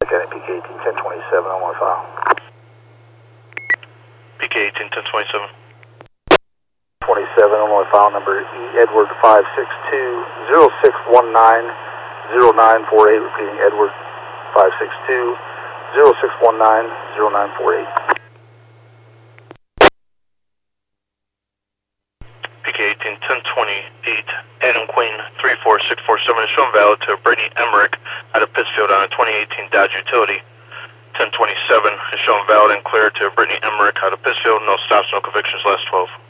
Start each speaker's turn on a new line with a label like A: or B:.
A: Mechanic PK 181027 on my file.
B: PK 181027.
A: 27 on my file number Edward 562-0619-0948, repeating Edward 562-0619-0948.
B: PK 181028, Adam Queen 34647 is shown valid to Brittany Emmerich out of Pittsfield on a 2018 Dodge Utility. 1027 is shown valid and clear to Brittany Emmerich out of Pittsfield. No stops, no convictions, last 12.